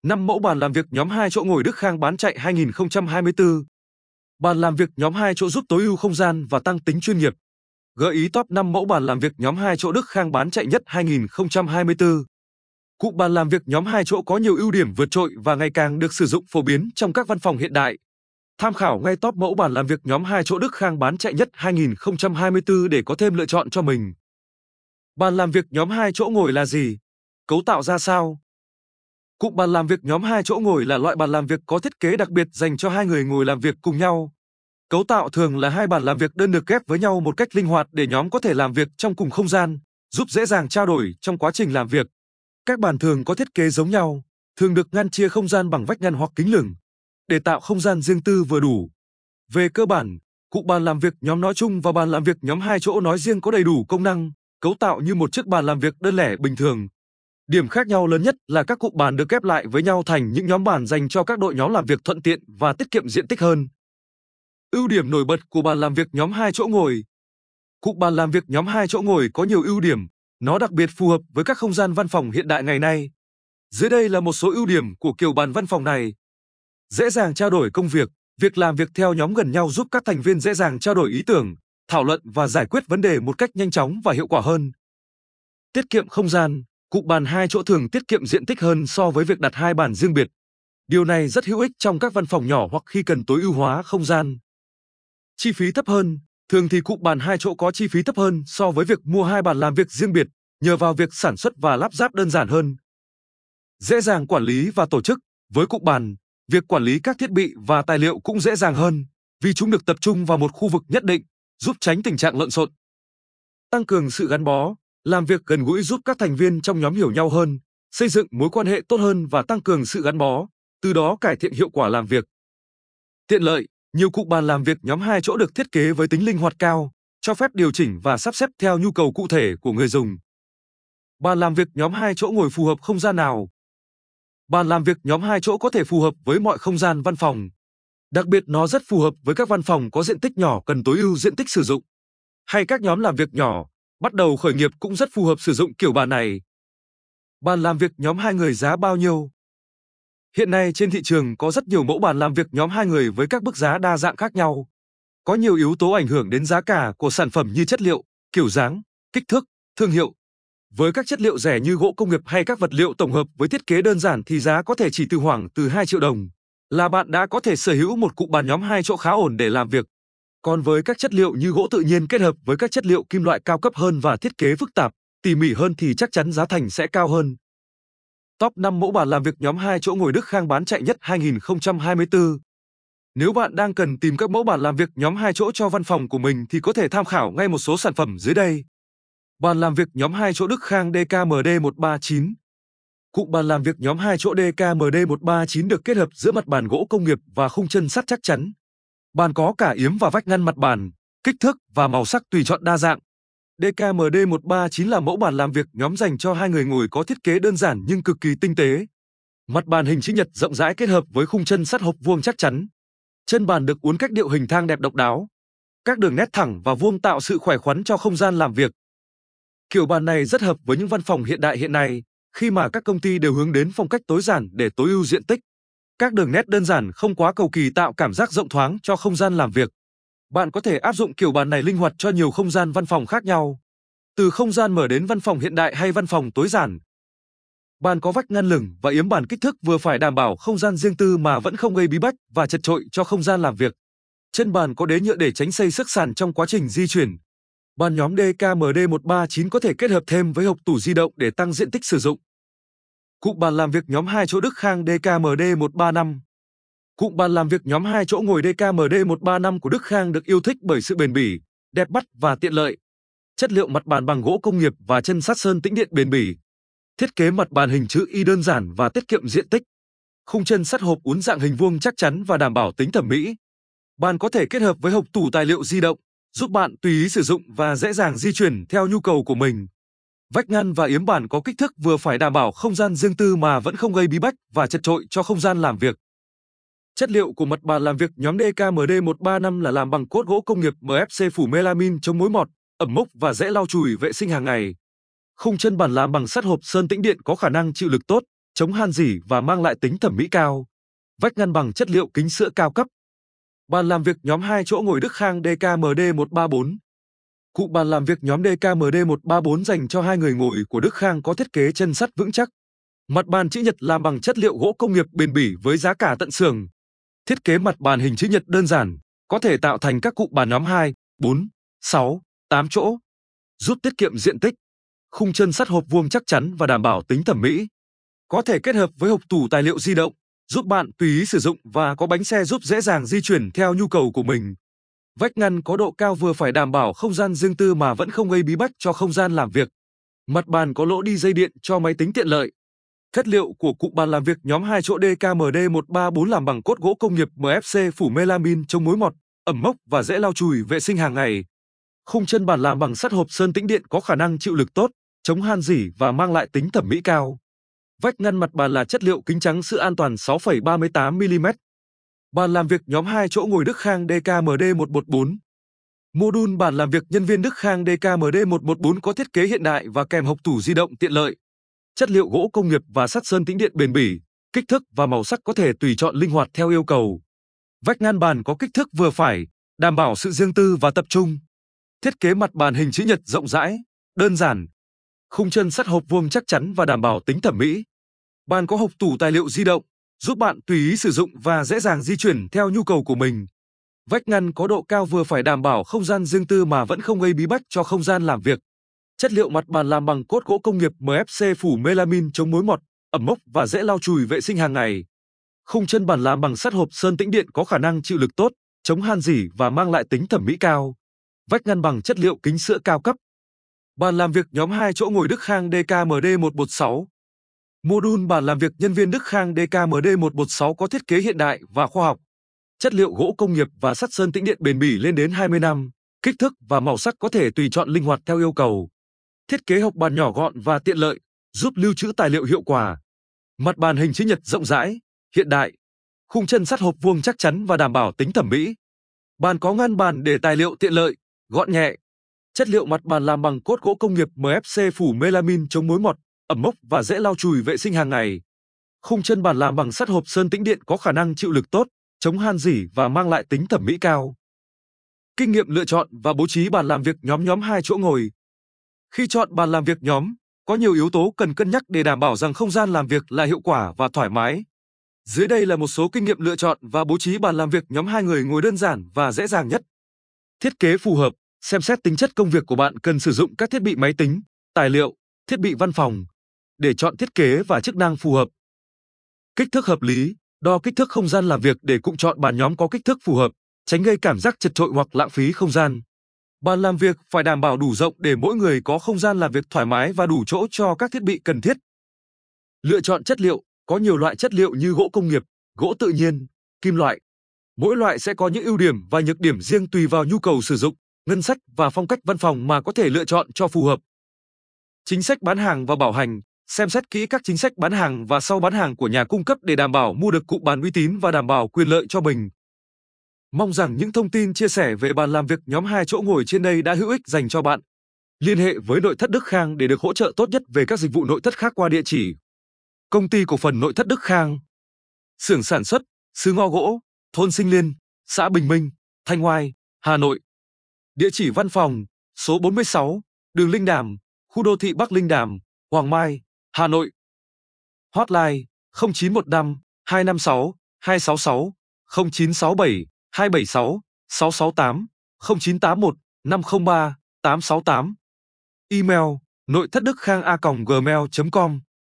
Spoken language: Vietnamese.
5 mẫu bàn làm việc nhóm 2 chỗ ngồi Đức Khang bán chạy 2024. Bàn làm việc nhóm 2 chỗ giúp tối ưu không gian và tăng tính chuyên nghiệp. Gợi ý top 5 mẫu bàn làm việc nhóm 2 chỗ Đức Khang bán chạy nhất 2024. Cụm bàn làm việc nhóm 2 chỗ có nhiều ưu điểm vượt trội và ngày càng được sử dụng phổ biến trong các văn phòng hiện đại. Tham khảo ngay top mẫu bàn làm việc nhóm 2 chỗ Đức Khang bán chạy nhất 2024 để có thêm lựa chọn cho mình. Bàn làm việc nhóm 2 chỗ ngồi là gì? Cấu tạo ra sao? Cụm bàn làm việc nhóm 2 chỗ ngồi là loại bàn làm việc có thiết kế đặc biệt dành cho hai người ngồi làm việc cùng nhau. Cấu tạo thường là hai bàn làm việc đơn được ghép với nhau một cách linh hoạt để nhóm có thể làm việc trong cùng không gian, giúp dễ dàng trao đổi trong quá trình làm việc. Các bàn thường có thiết kế giống nhau, thường được ngăn chia không gian bằng vách ngăn hoặc kính lửng, để tạo không gian riêng tư vừa đủ. Về cơ bản, cụm bàn làm việc nhóm nói chung và bàn làm việc nhóm 2 chỗ nói riêng có đầy đủ công năng, cấu tạo như một chiếc bàn làm việc đơn lẻ bình thường. Điểm khác nhau lớn nhất là các cụm bàn được ghép lại với nhau thành những nhóm bàn dành cho các đội nhóm làm việc thuận tiện và tiết kiệm diện tích hơn. Ưu điểm nổi bật của bàn làm việc nhóm 2 chỗ ngồi. Cụm bàn làm việc nhóm 2 chỗ ngồi có nhiều ưu điểm, nó đặc biệt phù hợp với các không gian văn phòng hiện đại ngày nay. Dưới đây là một số ưu điểm của kiểu bàn văn phòng này. Dễ dàng trao đổi công việc, việc làm việc theo nhóm gần nhau giúp các thành viên dễ dàng trao đổi ý tưởng, thảo luận và giải quyết vấn đề một cách nhanh chóng và hiệu quả hơn. Tiết kiệm không gian, cụm bàn 2 chỗ thường tiết kiệm diện tích hơn so với việc đặt hai bàn riêng biệt. Điều này rất hữu ích trong các văn phòng nhỏ hoặc khi cần tối ưu hóa không gian. Chi phí thấp hơn, thường thì cụm bàn 2 chỗ có chi phí thấp hơn so với việc mua hai bàn làm việc riêng biệt, nhờ vào việc sản xuất và lắp ráp đơn giản hơn. Dễ dàng quản lý và tổ chức, với cụm bàn, việc quản lý các thiết bị và tài liệu cũng dễ dàng hơn, vì chúng được tập trung vào một khu vực nhất định, giúp tránh tình trạng lộn xộn. Tăng cường sự gắn bó, làm việc gần gũi giúp các thành viên trong nhóm hiểu nhau hơn, xây dựng mối quan hệ tốt hơn và tăng cường sự gắn bó, từ đó cải thiện hiệu quả làm việc. Tiện lợi, nhiều cụm bàn làm việc nhóm 2 chỗ được thiết kế với tính linh hoạt cao, cho phép điều chỉnh và sắp xếp theo nhu cầu cụ thể của người dùng. Bàn làm việc nhóm 2 chỗ ngồi phù hợp không gian nào? Bàn làm việc nhóm 2 chỗ có thể phù hợp với mọi không gian văn phòng. Đặc biệt nó rất phù hợp với các văn phòng có diện tích nhỏ cần tối ưu diện tích sử dụng. Hay các nhóm làm việc nhỏ, bắt đầu khởi nghiệp cũng rất phù hợp sử dụng kiểu bàn này. Bàn làm việc nhóm 2 người giá bao nhiêu? Hiện nay trên thị trường có rất nhiều mẫu bàn làm việc nhóm 2 người với các mức giá đa dạng khác nhau. Có nhiều yếu tố ảnh hưởng đến giá cả của sản phẩm như chất liệu, kiểu dáng, kích thước, thương hiệu. Với các chất liệu rẻ như gỗ công nghiệp hay các vật liệu tổng hợp với thiết kế đơn giản thì giá có thể chỉ từ 2 triệu đồng, là bạn đã có thể sở hữu một cụm bàn nhóm 2 chỗ khá ổn để làm việc. Còn với các chất liệu như gỗ tự nhiên kết hợp với các chất liệu kim loại cao cấp hơn và thiết kế phức tạp, tỉ mỉ hơn thì chắc chắn giá thành sẽ cao hơn. Top 5 mẫu bàn làm việc nhóm 2 chỗ ngồi Đức Khang bán chạy nhất 2024. Nếu bạn đang cần tìm các mẫu bàn làm việc nhóm 2 chỗ cho văn phòng của mình thì có thể tham khảo ngay một số sản phẩm dưới đây. Bàn làm việc nhóm 2 chỗ Đức Khang DKMD139. Cụm bàn làm việc nhóm 2 chỗ DKMD139 được kết hợp giữa mặt bàn gỗ công nghiệp và khung chân sắt chắc chắn. Bàn có cả yếm và vách ngăn mặt bàn, kích thước và màu sắc tùy chọn đa dạng. DKMD139 là mẫu bàn làm việc nhóm dành cho hai người ngồi có thiết kế đơn giản nhưng cực kỳ tinh tế. Mặt bàn hình chữ nhật rộng rãi kết hợp với khung chân sắt hộc vuông chắc chắn. Chân bàn được uốn cách điệu hình thang đẹp độc đáo. Các đường nét thẳng và vuông tạo sự khỏe khoắn cho không gian làm việc. Kiểu bàn này rất hợp với những văn phòng hiện đại hiện nay, khi mà các công ty đều hướng đến phong cách tối giản để tối ưu diện tích. Các đường nét đơn giản không quá cầu kỳ tạo cảm giác rộng thoáng cho không gian làm việc. Bạn có thể áp dụng kiểu bàn này linh hoạt cho nhiều không gian văn phòng khác nhau, từ không gian mở đến văn phòng hiện đại hay văn phòng tối giản. Bàn có vách ngăn lửng và yếm bàn kích thước vừa phải đảm bảo không gian riêng tư mà vẫn không gây bí bách và chật chội cho không gian làm việc. Chân bàn có đế nhựa để tránh xây xước sàn trong quá trình di chuyển. Bàn nhóm DKMD139 có thể kết hợp thêm với hộc tủ di động để tăng diện tích sử dụng. Cụm bàn làm việc nhóm 2 chỗ Đức Khang DKMD135. Cụm bàn làm việc nhóm 2 chỗ ngồi DKMD135 của Đức Khang được yêu thích bởi sự bền bỉ, đẹp mắt và tiện lợi. Chất liệu mặt bàn bằng gỗ công nghiệp và chân sắt sơn tĩnh điện bền bỉ. Thiết kế mặt bàn hình chữ Y đơn giản và tiết kiệm diện tích. Khung chân sắt hộp uốn dạng hình vuông chắc chắn và đảm bảo tính thẩm mỹ. Bàn có thể kết hợp với hộc tủ tài liệu di động, giúp bạn tùy ý sử dụng và dễ dàng di chuyển theo nhu cầu của mình. Vách ngăn và yếm bàn có kích thước vừa phải đảm bảo không gian riêng tư mà vẫn không gây bí bách và chật chội cho không gian làm việc. Chất liệu của mặt bàn làm việc nhóm DKMD135 là làm bằng cốt gỗ công nghiệp MFC phủ melamin chống mối mọt, ẩm mốc và dễ lau chùi vệ sinh hàng ngày. Khung chân bàn làm bằng sắt hộp sơn tĩnh điện có khả năng chịu lực tốt, chống han rỉ và mang lại tính thẩm mỹ cao. Vách ngăn bằng chất liệu kính sữa cao cấp. Bàn làm việc nhóm 2 chỗ ngồi Đức Khang DKMD134. Cụm bàn làm việc nhóm DKMD134 dành cho 2 người ngồi của Đức Khang có thiết kế chân sắt vững chắc. Mặt bàn chữ nhật làm bằng chất liệu gỗ công nghiệp bền bỉ với giá cả tận xưởng. Thiết kế mặt bàn hình chữ nhật đơn giản, có thể tạo thành các cụm bàn nhóm 2, 4, 6, 8 chỗ, giúp tiết kiệm diện tích. Khung chân sắt hộp vuông chắc chắn và đảm bảo tính thẩm mỹ. Có thể kết hợp với hộc tủ tài liệu di động, giúp bạn tùy ý sử dụng và có bánh xe giúp dễ dàng di chuyển theo nhu cầu của mình. Vách ngăn có độ cao vừa phải đảm bảo không gian riêng tư mà vẫn không gây bí bách cho không gian làm việc. Mặt bàn có lỗ đi dây điện cho máy tính tiện lợi. Chất liệu của cụm bàn làm việc nhóm 2 chỗ DKMD134 làm bằng cốt gỗ công nghiệp MFC phủ melamin chống mối mọt, ẩm mốc và dễ lau chùi vệ sinh hàng ngày. Khung chân bàn làm bằng sắt hộp sơn tĩnh điện có khả năng chịu lực tốt, chống han rỉ và mang lại tính thẩm mỹ cao. Vách ngăn mặt bàn là chất liệu kính trắng sữa an toàn 6,38 mm. Bàn làm việc nhóm 2 chỗ ngồi Đức Khang DKMD114. Module bàn làm việc nhân viên Đức Khang DKMD114 có thiết kế hiện đại và kèm hộc tủ di động tiện lợi. Chất liệu gỗ công nghiệp và sắt sơn tĩnh điện bền bỉ, kích thước và màu sắc có thể tùy chọn linh hoạt theo yêu cầu. Vách ngăn bàn có kích thước vừa phải, đảm bảo sự riêng tư và tập trung. Thiết kế mặt bàn hình chữ nhật rộng rãi, đơn giản. Khung chân sắt hộp vuông chắc chắn và đảm bảo tính thẩm mỹ. Bàn có hộc tủ tài liệu di động, giúp bạn tùy ý sử dụng và dễ dàng di chuyển theo nhu cầu của mình. Vách ngăn có độ cao vừa phải đảm bảo không gian riêng tư mà vẫn không gây bí bách cho không gian làm việc. Chất liệu mặt bàn làm bằng cốt gỗ công nghiệp MFC phủ melamin chống mối mọt, ẩm mốc và dễ lau chùi vệ sinh hàng ngày. Khung chân bàn làm bằng sắt hộp sơn tĩnh điện có khả năng chịu lực tốt, chống han rỉ và mang lại tính thẩm mỹ cao. Vách ngăn bằng chất liệu kính sữa cao cấp. Bàn làm việc nhóm 2 chỗ ngồi Đức Khang DKMD116. Module bàn làm việc nhân viên Đức Khang DKMD116 có thiết kế hiện đại và khoa học. Chất liệu gỗ công nghiệp và sắt sơn tĩnh điện bền bỉ lên đến 20 năm, kích thước và màu sắc có thể tùy chọn linh hoạt theo yêu cầu. Thiết kế hộc bàn nhỏ gọn và tiện lợi, giúp lưu trữ tài liệu hiệu quả. Mặt bàn hình chữ nhật rộng rãi, hiện đại. Khung chân sắt hộp vuông chắc chắn và đảm bảo tính thẩm mỹ. Bàn có ngăn bàn để tài liệu tiện lợi, gọn nhẹ. Chất liệu mặt bàn làm bằng cốt gỗ công nghiệp MFC phủ melamin chống mối mọt, ẩm mốc và dễ lau chùi vệ sinh hàng ngày. Khung chân bàn làm bằng sắt hộp sơn tĩnh điện có khả năng chịu lực tốt, chống han rỉ và mang lại tính thẩm mỹ cao. Kinh nghiệm lựa chọn và bố trí bàn làm việc nhóm 2 chỗ ngồi. Khi chọn bàn làm việc nhóm, có nhiều yếu tố cần cân nhắc để đảm bảo rằng không gian làm việc là hiệu quả và thoải mái. Dưới đây là một số kinh nghiệm lựa chọn và bố trí bàn làm việc nhóm 2 người ngồi đơn giản và dễ dàng nhất. Thiết kế phù hợp, xem xét tính chất công việc của bạn cần sử dụng các thiết bị máy tính, tài liệu, thiết bị văn phòng để chọn thiết kế và chức năng phù hợp. Kích thước hợp lý, đo kích thước không gian làm việc để cụm chọn bàn nhóm có kích thước phù hợp, tránh gây cảm giác chật chội hoặc lãng phí không gian. Bàn làm việc phải đảm bảo đủ rộng để mỗi người có không gian làm việc thoải mái và đủ chỗ cho các thiết bị cần thiết. Lựa chọn chất liệu, có nhiều loại chất liệu như gỗ công nghiệp, gỗ tự nhiên, kim loại. Mỗi loại sẽ có những ưu điểm và nhược điểm riêng tùy vào nhu cầu sử dụng, ngân sách và phong cách văn phòng mà có thể lựa chọn cho phù hợp. Chính sách bán hàng và bảo hành, xem xét kỹ các chính sách bán hàng và sau bán hàng của nhà cung cấp để đảm bảo mua được cụm bàn uy tín và đảm bảo quyền lợi cho mình. Mong rằng những thông tin chia sẻ về bàn làm việc nhóm 2 chỗ ngồi trên đây đã hữu ích dành cho bạn. Liên hệ với Nội thất Đức Khang để được hỗ trợ tốt nhất về các dịch vụ nội thất khác qua địa chỉ: Công ty cổ phần Nội thất Đức Khang, xưởng sản xuất, xứ Ngo Gỗ, thôn Sinh Liên, xã Bình Minh, Thanh Oai, Hà Nội. Địa chỉ văn phòng: số 46, đường Linh Đàm, khu đô thị Bắc Linh Đàm, Hoàng Mai, Hà Nội. Hotline: 0915 256 266, 0967 276 668, 0981 503 868. Email: nội thất đức khang a.gmail.com